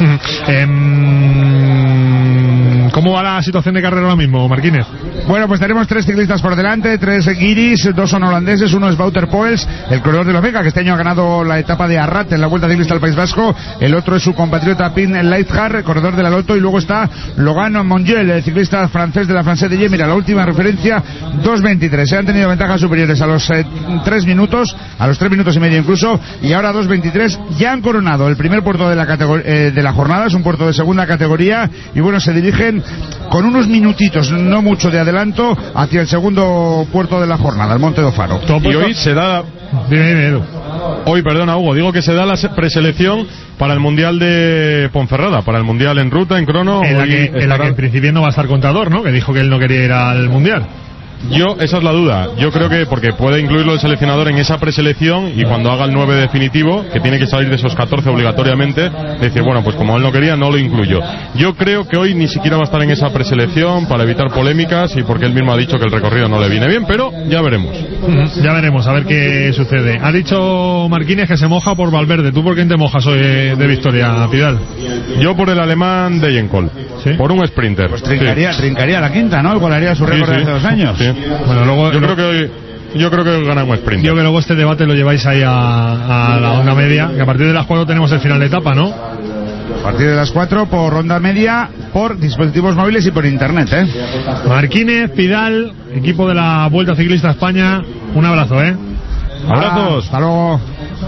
¿Cómo va la situación de carrera ahora mismo, Marquínez? Bueno, pues tenemos 3 ciclistas por delante, 3 guiris, 2 son holandeses, uno es Wouter Poels, el corredor de la Vega, que este año ha ganado la etapa de Arrat en la Vuelta Ciclista al País Vasco, el otro es su compatriota Pim Leithard, corredor de la Lotto, y luego está Logan Montiel, el ciclista francés de la Française de Gie. Mira, la última referencia, 2.23, se han tenido ventajas superiores a los 3 minutos, a los 3 minutos y medio incluso, y ahora 2.23, ya han coronado el primer puerto de la jornada, es un puerto de segunda categoría, y bueno, se dirigen con unos minutitos, no mucho de adelanto, hacia el segundo puerto de la jornada, el Monte do Faro. Y hoy se da... Hoy, perdona Hugo, digo que se da la preselección para el Mundial de Ponferrada, para el Mundial en ruta, en crono. En la que en principio no va a estar Contador, ¿no? Que dijo que él no quería ir al Mundial. Esa es la duda. Yo creo que porque puede incluirlo el seleccionador en esa preselección, y cuando haga el 9 definitivo, que tiene que salir de esos 14 obligatoriamente, decir, bueno, pues como él no quería, no lo incluyo. Yo creo que hoy ni siquiera va a estar en esa preselección para evitar polémicas y porque él mismo ha dicho que el recorrido no le viene bien, pero ya veremos. Ya veremos, a ver qué sucede. Ha dicho Marquínez que se moja por Valverde. ¿Tú por quién te mojas hoy de victoria, Pidal? Yo por el alemán Dejenkol, ¿sí? Por un sprinter. Pues trincaría la quinta, ¿no? Igualaría su récord de hace 2 años. Sí. Bueno, luego yo creo que gana un sprint. Yo que luego este debate lo lleváis ahí a la onda media, que a partir de las 4 tenemos el final de etapa, ¿no? A partir de las 4 por ronda media, por dispositivos móviles y por internet, ¿eh? Marquínez, Pidal, equipo de la Vuelta Ciclista a España, un abrazo, ¿eh? Abrazos. Hasta luego.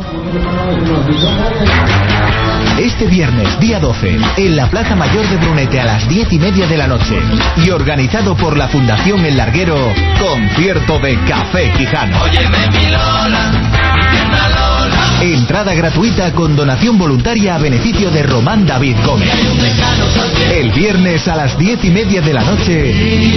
Este viernes, día 12, en la Plaza Mayor de Brunete a las 10:30 de la noche, y organizado por la Fundación El Larguero, concierto de Café Quijano. Óyeme mi Lola, mi Lola. Entrada gratuita con donación voluntaria a beneficio de Román David Gómez. El viernes a las 10:30 de la noche,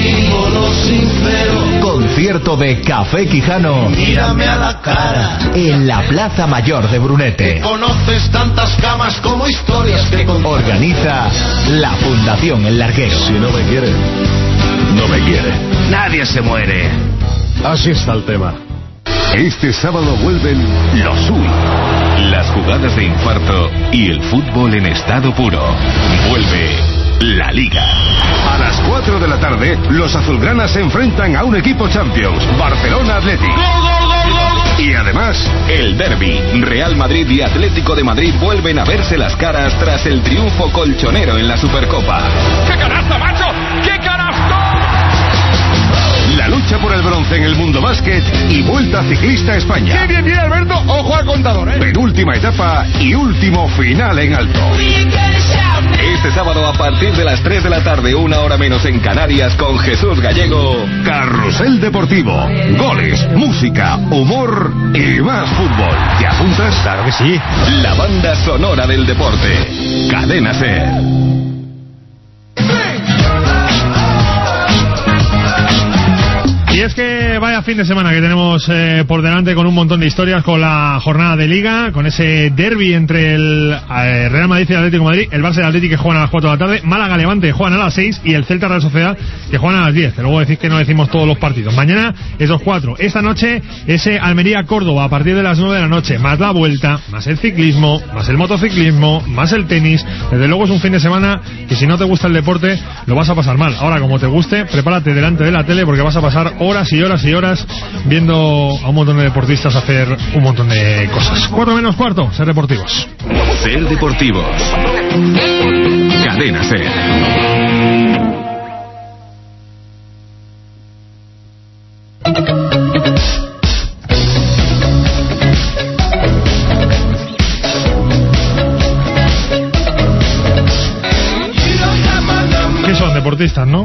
concierto de Café Quijano. Mírame a la cara. En la Plaza Mayor de Brunete. Conoces tantas camas como historias que organiza la Fundación El Larguero. Si no me quiere, no me quiere. nadie se muere. Así está el tema. Este sábado vuelven los UI, las jugadas de infarto y el fútbol en estado puro. Vuelve la Liga. A las 4 de la tarde, los azulgranas se enfrentan a un equipo Champions, Barcelona Athletic. Y además, el derbi. Real Madrid y Atlético de Madrid vuelven a verse las caras tras el triunfo colchonero en la Supercopa. ¡Qué canasto, macho! ¡Qué canasto! La lucha por el bronce en el mundo básquet y Vuelta Ciclista a España. ¡Qué bien, Alberto! ¡Ojo al contador, Penúltima etapa y último final en alto. Este sábado a partir de las 3 de la tarde, 1 hora menos en Canarias, con Jesús Gallego. Carrusel Deportivo. Goles, música, humor y más fútbol. ¿Te apuntas? Claro que sí. La banda sonora del deporte. Cadena SER. Y es que vaya fin de semana que tenemos por delante, con un montón de historias, con la jornada de Liga, con ese derbi entre el Real Madrid y el Atlético de Madrid, el Barça y el Atlético que juegan a las 4 de la tarde, Málaga Levante juegan a las 6 y el Celta Real Sociedad que juegan a las 10. Luego decís que no decimos todos los partidos. Mañana esos 4. Esta noche ese Almería Córdoba a partir de las 9 de la noche, más la Vuelta, más el ciclismo, más el motociclismo, más el tenis. Desde luego es un fin de semana que si no te gusta el deporte lo vas a pasar mal. Ahora, como te guste, prepárate delante de la tele porque vas a pasar horas y horas y horas viendo a un montón de deportistas hacer un montón de cosas. 4 menos cuarto, Ser Deportivos. Ser Deportivos. Cadena SER. deportistas, ¿no?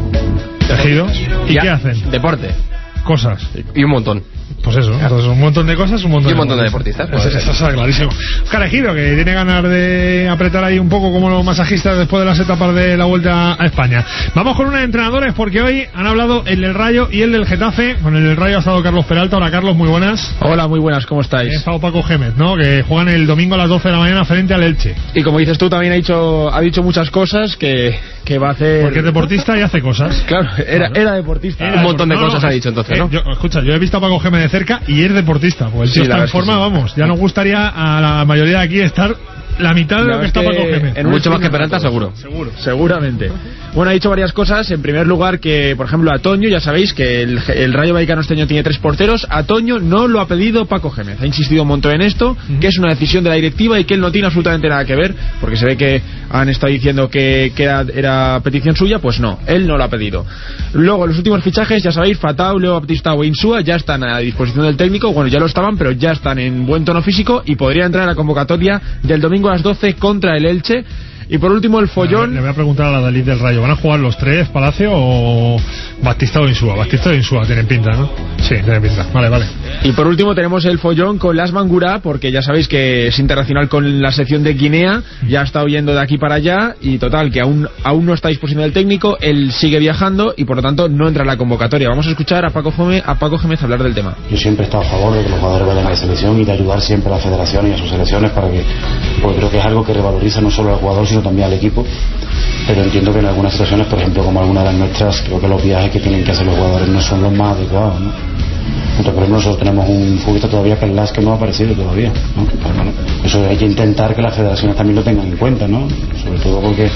Tejido. ¿Y ya, qué hacen? Deporte. Cosas. Y un montón. Pues eso, entonces un montón de cosas, un montón de deportistas. Eso está clarísimo. Oscar Ejido, que tiene ganas de apretar ahí un poco como los masajistas después de las etapas de la Vuelta a España. Vamos con unos entrenadores, porque hoy han hablado el del Rayo y el del Getafe. Con el del Rayo ha estado Carlos Peralta. Hola, Carlos, muy buenas. Hola, muy buenas, ¿cómo estáis? Ha estado Paco Gémez, ¿no? Que juegan el domingo a las 12 de la mañana frente al Elche. Y como dices tú, también ha dicho muchas cosas que va a hacer... Porque es deportista y hace cosas. Claro, era deportista. Un montón de cosas ha dicho entonces, ¿no? Escucha, yo he visto a Paco Gémez de cerca y es deportista, porque el tío está en forma, vamos. Ya nos gustaría a la mayoría de aquí estar la mitad de lo que está Paco Gémez. Mucho más que Peralta, seguro. Seguramente. Bueno, ha dicho varias cosas. En primer lugar, que por ejemplo a Toño, ya sabéis que el Rayo Vallecano este año tiene 3 porteros. A Toño no lo ha pedido Paco Gémez. Ha insistido un montón en esto, que es una decisión de la directiva y que él no tiene absolutamente nada que ver, porque se ve que han estado diciendo que era petición suya. Pues no, él no lo ha pedido. Luego, los últimos fichajes, ya sabéis, Fatau, Leo Baptista o Insúa ya están a disposición del técnico. Bueno, ya lo estaban, pero ya están en buen tono físico y podría entrar a la convocatoria del domingo a las 12 contra el Elche. Y por último el follón. Le voy a preguntar a la Dalit del Rayo, ¿van a jugar los 3, Palacio o Batista o Insúa? Batista o Insúa tienen pinta, ¿no? Sí, tienen pinta. Vale. Y por último tenemos el follón con Las Mangura, porque ya sabéis que es internacional con la sección de Guinea, ya está huyendo de aquí para allá y total, que aún no está a disposición del técnico, él sigue viajando y por lo tanto no entra en la convocatoria. Vamos a escuchar a Paco Gémez hablar del tema. Yo siempre he estado a favor de que los jugadores vayan a la selección y de ayudar siempre a la federación y a sus selecciones porque creo que es algo que revaloriza no solo al jugador sino también al equipo, pero entiendo que en algunas situaciones, por ejemplo como algunas de las nuestras, creo que los viajes que tienen que hacer los jugadores no son los más adecuados, ¿no? Entonces, por ejemplo, nosotros tenemos un futbolista todavía que es Las, que no ha aparecido todavía, ¿no? Pero, bueno, eso hay que intentar que las federaciones también lo tengan en cuenta, ¿no? Sobre todo porque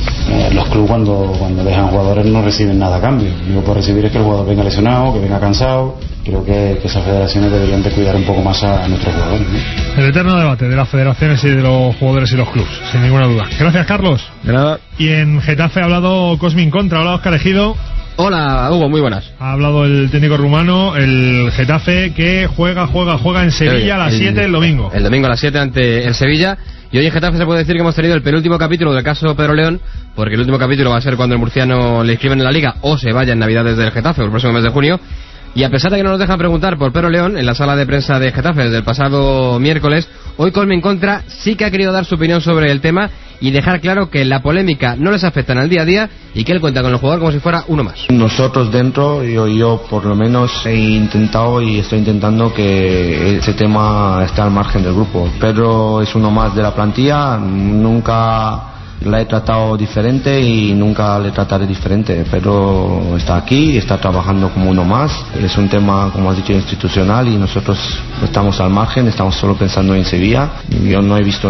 los clubes cuando dejan jugadores no reciben nada a cambio. Lo único que puede recibir es que el jugador venga lesionado, que venga cansado. Creo que esas federaciones deberían de cuidar un poco más a nuestros jugadores, ¿no? El eterno debate de las federaciones y de los jugadores y los clubes, sin ninguna duda. Gracias, Carlos. De nada. Y en Getafe ha hablado Cosmin Contra, ha hablado Oscar Ejido. Hola, Hugo, muy buenas. Ha hablado el técnico rumano, el Getafe, que juega en Sevilla a las 7 el domingo. El domingo a las 7 ante el Sevilla. Y hoy en Getafe se puede decir que hemos tenido el penúltimo capítulo del caso Pedro León, porque el último capítulo va a ser cuando el murciano le inscriben en la Liga o se vaya en Navidades del Getafe, el próximo mes de junio. Y a pesar de que no nos dejan preguntar por Pedro León en la sala de prensa de Getafe desde el pasado miércoles, hoy Cosmin Contra sí que ha querido dar su opinión sobre el tema y dejar claro que la polémica no les afecta en el día a día y que él cuenta con el jugador como si fuera uno más. Nosotros dentro, yo por lo menos he intentado y estoy intentando que ese tema esté al margen del grupo. Pedro es uno más de la plantilla, nunca la he tratado diferente y nunca le trataré diferente, pero está aquí, está trabajando como uno más. Es un tema, como has dicho, institucional y nosotros estamos al margen, estamos solo pensando en Sevilla. Yo no he visto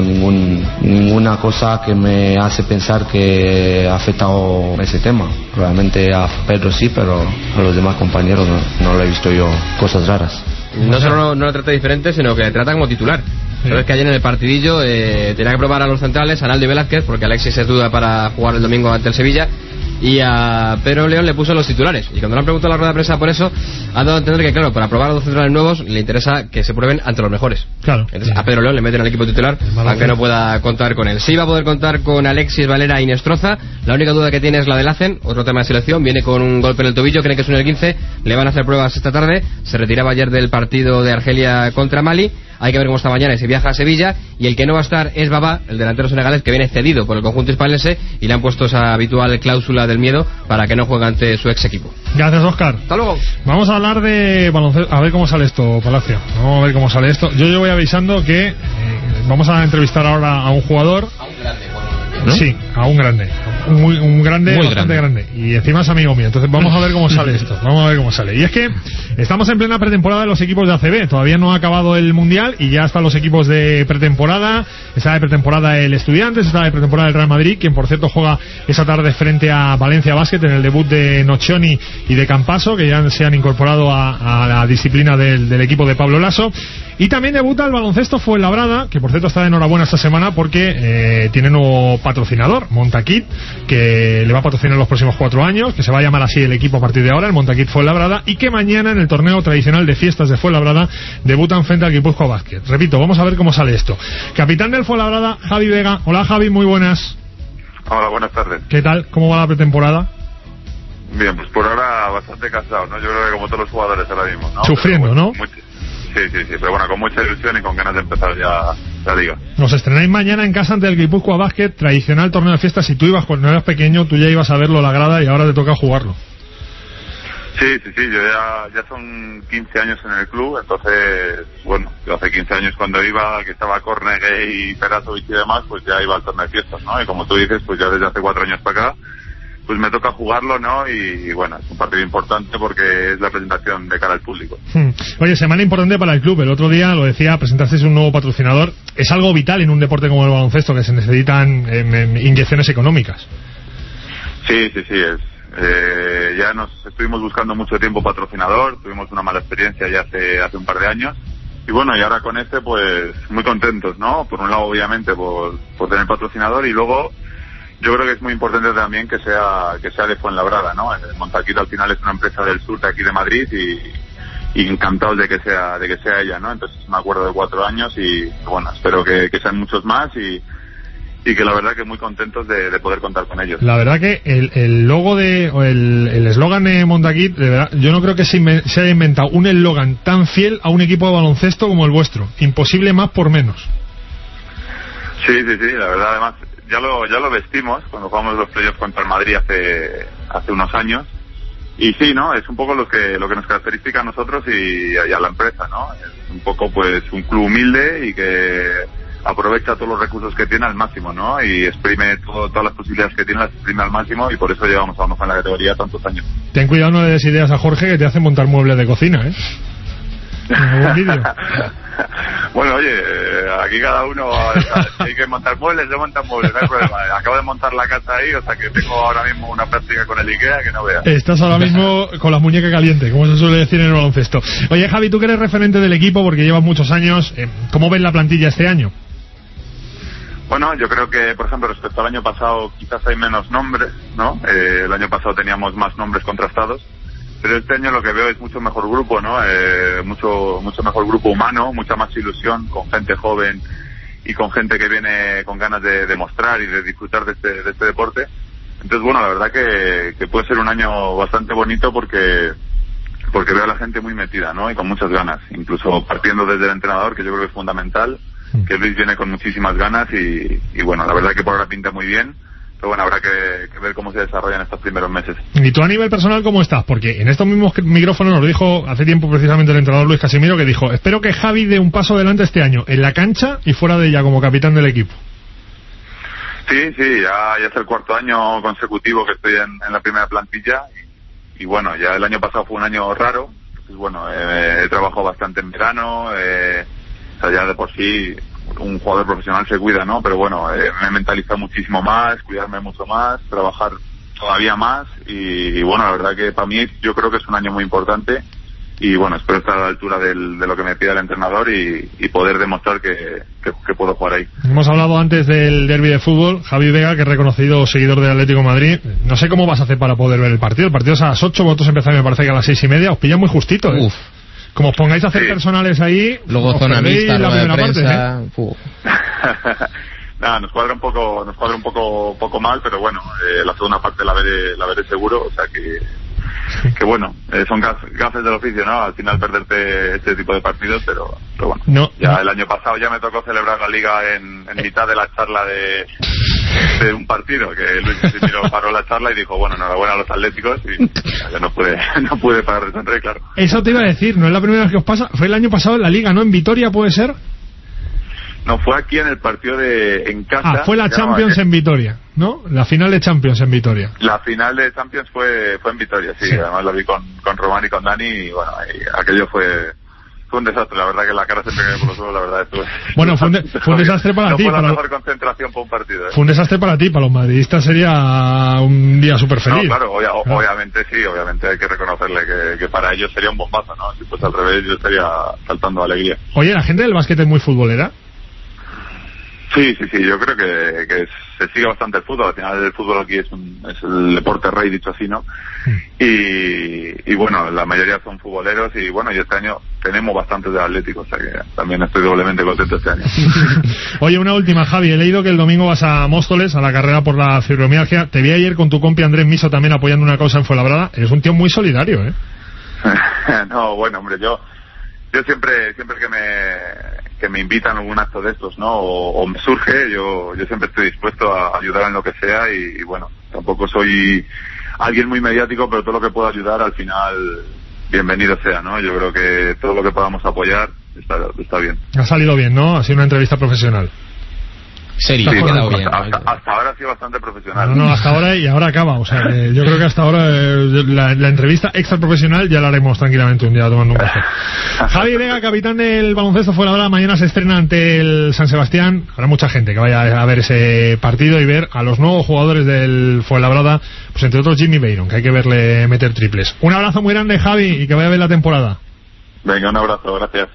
ninguna cosa que me hace pensar que ha afectado ese tema. Realmente a Pedro sí, pero a los demás compañeros no lo he visto yo cosas raras. No solo no lo trata diferente, sino que le trata como titular. Sabes que ayer en el partidillo tenía que probar a los centrales, a Arnaldo y Velázquez, porque Alexis es duda para jugar el domingo ante el Sevilla, y a Pedro León le puso los titulares. Y cuando le han preguntado a la rueda de prensa por eso, ha dado a entender que, claro, para probar a los centrales nuevos le interesa que se prueben ante los mejores. Claro. Entonces a Pedro León le meten al equipo titular, aunque no pueda contar con él. Sí va a poder contar con Alexis, Valera y Nestroza. La única duda que tiene es la de Lacen, otro tema de selección. Viene con un golpe en el tobillo, creen que es un 15. Le van a hacer pruebas esta tarde. Se retiraba ayer del partido de Argelia contra Mali. Hay que ver cómo está mañana y si viaja a Sevilla. Y el que no va a estar es Baba, el delantero senegalés, que viene cedido por el conjunto hispalense y le han puesto esa habitual cláusula del miedo para que no juegue ante su ex equipo. Gracias, Óscar. Hasta luego. Vamos a hablar de baloncesto. A ver cómo sale esto, Palacio. Vamos a ver cómo sale esto. Yo voy avisando que vamos a entrevistar ahora a un jugador. A un grande, ¿no? Sí, a un grande. Un grande, muy bastante grande. Y encima es amigo mío. Entonces vamos a ver cómo sale esto. Vamos a ver cómo sale. Y es que estamos en plena pretemporada de los equipos de ACB. Todavía no ha acabado el Mundial y ya están los equipos de pretemporada. Está de pretemporada el Estudiantes, está de pretemporada el Real Madrid, quien por cierto juega esa tarde frente a Valencia Basket en el debut de Nocioni y de Campaso, que ya se han incorporado a la disciplina del equipo de Pablo Lasso. Y también debuta el baloncesto Fuenlabrada, que por cierto está de enhorabuena esta semana porque tiene nuevo patrocinador, Montaquit, que le va a patrocinar los próximos 4 años, que se va a llamar así el equipo a partir de ahora, el Montaquit Fuenlabrada, y que mañana en el torneo tradicional de fiestas de Fuenlabrada debutan frente al Guipúzcoa Basket. Repito, vamos a ver cómo sale esto. Capitán del Fuenlabrada, Javi Vega. Hola, Javi, muy buenas. Hola, buenas tardes. ¿Qué tal? ¿Cómo va la pretemporada? Bien, pues por ahora bastante cansado, ¿no? Yo creo que como todos los jugadores ahora mismo, ¿no? Sufriendo, bueno, ¿no? Sí, pero bueno, con mucha ilusión y con ganas de empezar ya la liga. Nos estrenáis mañana en casa ante el Guipúzcoa Basket, tradicional torneo de fiestas. Si tú ibas cuando eras pequeño, tú ya ibas a verlo la grada y ahora te toca jugarlo. Sí, yo ya son 15 años en el club, entonces, bueno, yo hace 15 años cuando iba, que estaba Cornegue y Perasovic y demás, pues ya iba al torneo de fiestas, ¿no? Y como tú dices, pues ya desde hace 4 años para acá, pues me toca jugarlo, ¿no? Y bueno, es un partido importante porque es la presentación de cara al público. Oye, semana importante para el club. El otro día, lo decía, presentasteis un nuevo patrocinador. Es algo vital en un deporte como el baloncesto, que se necesitan inyecciones económicas. Sí, es. Ya nos estuvimos buscando mucho tiempo patrocinador, tuvimos una mala experiencia ya hace un par de años. Y bueno, y ahora con pues muy contentos, ¿no? Por un lado, obviamente, por tener patrocinador, y luego yo creo que es muy importante también que sea de Fuenlabrada, ¿no? Montaquit al final es una empresa del sur de aquí de Madrid y encantados de que sea ella, ¿no? Entonces es un acuerdo de 4 años y bueno, espero que sean muchos más y que la verdad que muy contentos de poder contar con ellos. La verdad que el logo el eslogan de Montaquit, de verdad, yo no creo que se haya inventado un eslogan tan fiel a un equipo de baloncesto como el vuestro. Imposible más por menos. Sí, la verdad, además ya lo vestimos cuando jugamos los playoffs contra el Madrid hace unos años, y sí, ¿no? Es un poco lo que nos caracteriza a nosotros y a la empresa, ¿no? Es un poco pues un club humilde y que aprovecha todos los recursos que tiene al máximo, ¿no? Y exprime todas las posibilidades que tiene, las exprime al máximo, y por eso llevamos a lo mejor en la categoría tantos años. Ten cuidado, no le des ideas a Jorge que te hace montar muebles de cocina, ¿eh? Bueno, oye, aquí cada uno hay que montar muebles, yo montar muebles, no hay problema. Acabo de montar la casa ahí, o sea que tengo ahora mismo una práctica con el Ikea que no veas. Estás ahora mismo con la muñeca caliente, como se suele decir en el baloncesto. Oye, Javi, tú que eres referente del equipo porque llevas muchos años, ¿cómo ves la plantilla este año? Bueno, yo creo que, por ejemplo, respecto al año pasado quizás hay menos nombres, ¿no? El año pasado teníamos más nombres contrastados, pero este año lo que veo es mucho mejor grupo, ¿no? Mucho mejor grupo humano, mucha más ilusión, con gente joven y con gente que viene con ganas de demostrar y de disfrutar de este deporte. Entonces, bueno, la verdad que puede ser un año bastante bonito porque veo a la gente muy metida, ¿no? Y con muchas ganas, incluso partiendo desde el entrenador, que yo creo que es fundamental, que Luis viene con muchísimas ganas y bueno, la verdad que por ahora pinta muy bien. Pero bueno, habrá que ver cómo se desarrollan estos primeros meses. ¿Y tú a nivel personal cómo estás? Porque en estos mismos micrófonos nos dijo hace tiempo precisamente el entrenador Luis Casimiro, que dijo: espero que Javi dé un paso adelante este año, en la cancha y fuera de ella, como capitán del equipo. Sí, ya es el 4º año consecutivo que estoy en la primera plantilla y bueno, ya el año pasado fue un año raro. Pues bueno, he trabajado bastante en verano, o sea, ya de por sí un jugador profesional se cuida, ¿no? Pero bueno, me he mentalizado muchísimo más, cuidarme mucho más, trabajar todavía más y bueno, la verdad que para mí yo creo que es un año muy importante y bueno, espero estar a la altura de lo que me pida el entrenador y poder demostrar que puedo jugar ahí. Hemos hablado antes del derbi de fútbol. Javi Vega, que es reconocido seguidor del Atlético de Madrid, no sé cómo vas a hacer para poder ver el partido. El partido es a las 8, vosotros empezáis me parece que a las 6:30, os pilla muy justito, ¿eh? Uf. Como os pongáis a hacer personales ahí, luego zona mixta, la primera prensa, parte, Nada, nos cuadra un poco mal, pero bueno, la segunda parte la veré seguro, o sea que bueno, son gafes del oficio, ¿no? Al final perderte este tipo de partidos, pero bueno. El año pasado ya me tocó celebrar la liga en mitad de la charla de un partido, que Luis Casimiro paró la charla y dijo, bueno, enhorabuena a los atléticos, y ya no pude parar de sonreír, claro. Eso te iba a decir, no es la primera vez que os pasa, fue el año pasado en la liga, ¿no? En Vitoria, ¿puede ser? No, fue aquí en el partido en casa. Fue la Champions en Vitoria, ¿no? La final de Champions en Vitoria. La final de Champions fue en Vitoria, sí. Además la vi con Román y con Dani y bueno, aquello fue un desastre, la verdad que la cara se me cayó por los suelos, la verdad estuve... Bueno, fue un desastre para ti. No fue la mejor concentración para un partido, ¿eh? Fue un desastre para ti, para los madridistas sería un día súper feliz. No, claro, obviamente sí, obviamente hay que reconocerle que para ellos sería un bombazo, ¿no? Si fuese al revés yo estaría saltando de alegría. Oye, ¿la gente del básquet es muy futbolera? Sí, yo creo que se sigue bastante el fútbol. Al final el fútbol aquí es el deporte rey, dicho así, ¿no? Y bueno, la mayoría son futboleros y bueno, y este año tenemos bastantes del Atlético, o sea que también estoy doblemente contento este año. Oye, una última, Javi, he leído que el domingo vas a Móstoles, a la carrera por la fibromialgia. Te vi ayer con tu compi Andrés Miso también apoyando una causa en Fuenlabrada. Eres un tío muy solidario, ¿eh? No, bueno, hombre, yo siempre que me invitan a algún acto de estos, ¿no? O me surge, yo siempre estoy dispuesto a ayudar en lo que sea y bueno, tampoco soy alguien muy mediático, pero todo lo que pueda ayudar al final bienvenido sea, ¿no? Yo creo que todo lo que podamos apoyar está bien. Ha salido bien, ¿no? Ha sido una entrevista profesional. Serio, sí, quedado bien. Hasta ahora ha sido bastante profesional. No, hasta ahora y ahora acaba. O sea, yo creo que hasta ahora la entrevista extra profesional ya la haremos tranquilamente un día tomando un café. Javi Vega, capitán del baloncesto Fuenlabrada, mañana se estrena ante el San Sebastián. Habrá mucha gente que vaya a ver ese partido y ver a los nuevos jugadores del Fuenlabrada, pues entre otros Jimmy Bayron, que hay que verle meter triples. Un abrazo muy grande, Javi, y que vaya a ver la temporada. Venga, un abrazo, gracias.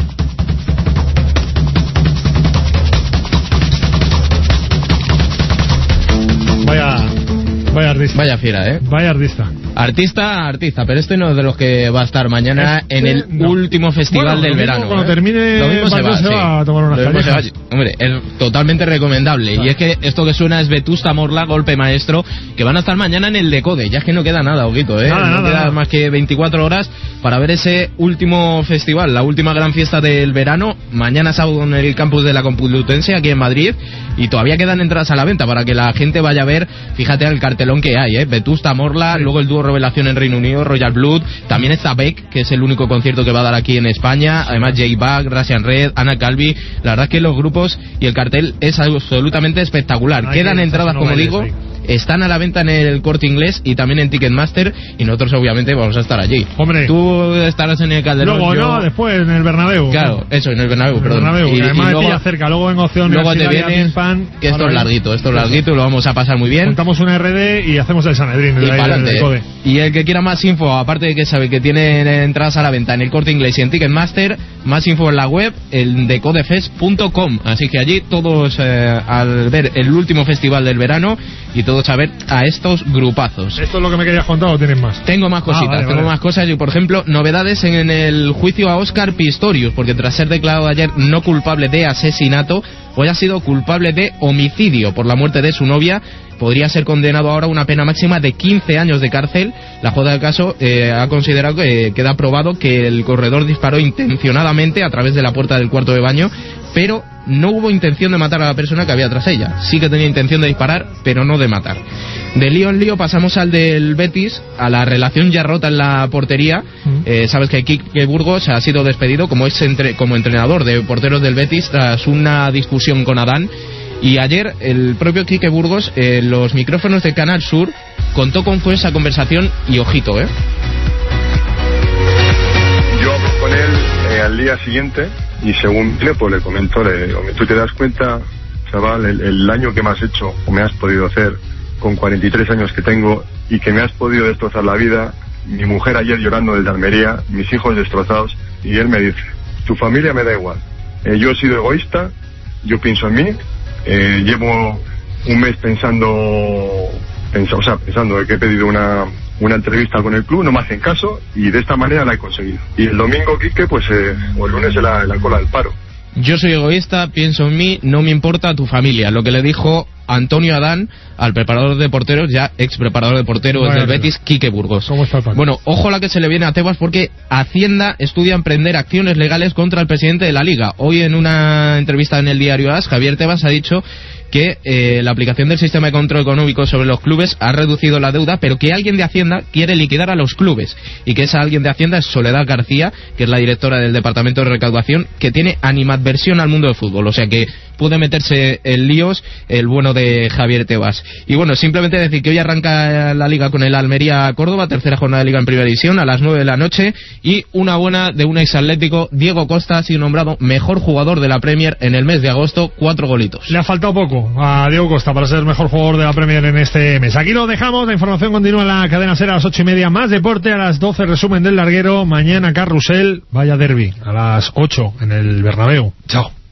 Vaya artista. Vaya fiera, ¿eh? Vaya artista. Artista, pero este no es de los que va a estar mañana en el último festival del verano. Cuando termine domingo se va a tomar unas callejas. Hombre, es totalmente recomendable. Y es que esto que suena es Vetusta Morla, golpe maestro, que van a estar mañana en el Decode. Ya es que no queda nada, Oguito, ¿eh? No queda más que 24 horas para ver ese último festival, la última gran fiesta del verano. Mañana sábado en el campus de la Complutense, aquí en Madrid. Y todavía quedan entradas a la venta para que la gente vaya a ver, fíjate el cartelón que hay, ¿eh? Vetusta Morla, luego el dúo Revelación en Reino Unido, Royal Blood, también está Beck, que es el único concierto que va a dar aquí en España, además J-Bag, Russian Red, Ana Calvi. La verdad es que los grupos y el cartel es absolutamente espectacular. Quedan entradas, como digo, están a la venta en el Corte Inglés y también en Ticketmaster, y nosotros obviamente vamos a estar allí. Hombre, tú estarás en el Calderón. Luego no, después en el Bernabéu. Claro, eso, en el Bernabéu, perdón. Y además me pilla cerca, luego en opción. Luego te viene, que esto es larguito y lo vamos a pasar muy bien. Montamos una RD y hacemos el Sanedrín. Y para adelante. Y el que quiera más info, aparte de que sabe que tiene entradas a la venta en el Corte Inglés y en Ticketmaster, más info en la web, el decodefest.com. Así que allí todos al ver el último festival del verano y todos a ver a estos grupazos. ¿Esto es lo que me querías contar o tienes más? Tengo más cositas, más cosas. Y por ejemplo, novedades en el juicio a Óscar Pistorius, porque tras ser declarado ayer no culpable de asesinato, hoy ha sido culpable de homicidio por la muerte de su novia. Podría ser condenado ahora a una pena máxima de 15 años de cárcel. La jueza del caso ha considerado que queda probado que el corredor disparó intencionadamente a través de la puerta del cuarto de baño, pero no hubo intención de matar a la persona que había tras ella. Sí que tenía intención de disparar, pero no de matar. De lío en lío pasamos al del Betis, a la relación ya rota en la portería. Sabes que Quique Burgos ha sido despedido como entrenador de porteros del Betis tras una discusión con Adán. Y ayer el propio Quique Burgos, los micrófonos de Canal Sur, contó cómo fue esa conversación y ojito, ¿eh? Yo hablo con él al día siguiente y según pues le comento, tú te das cuenta, chaval, el daño que me has hecho o me has podido hacer con 43 años que tengo y que me has podido destrozar la vida. Mi mujer ayer llorando desde Almería, mis hijos destrozados, y él me dice, tu familia me da igual, yo he sido egoísta, yo pienso en mí. Llevo un mes pensando de que he pedido una entrevista con el club, no me hacen caso y de esta manera la he conseguido. Y el domingo, Quique, o el lunes en la cola del paro. Yo soy egoísta, pienso en mí, no me importa tu familia. Lo que le dijo Antonio Adán al preparador de porteros, ya ex preparador de porteros del Betis, Quique Burgos. Bueno, ojo la que se le viene a Tebas, porque Hacienda estudia emprender acciones legales contra el presidente de la Liga. Hoy en una entrevista en el diario AS, Javier Tebas ha dicho que la aplicación del sistema de control económico sobre los clubes ha reducido la deuda, pero que alguien de Hacienda quiere liquidar a los clubes, y que esa alguien de Hacienda es Soledad García, que es la directora del Departamento de Recaudación, que tiene animadversión al mundo del fútbol, o sea que puede meterse en líos el bueno de Javier Tebas. Y bueno, simplemente decir que hoy arranca la Liga con el Almería-Córdoba, tercera jornada de Liga en Primera División, a las 9 de la noche, y una buena de un exatlético. Diego Costa ha sido nombrado mejor jugador de la Premier en el mes de agosto, 4 golitos. Le ha faltado poco a Diego Costa para ser el mejor jugador de la Premier en este mes. Aquí lo dejamos, la información continúa en la cadena SER a las 8:30, más deporte a las 12, resumen del larguero, mañana carrusel, vaya derbi a las 8 en el Bernabéu. Chao.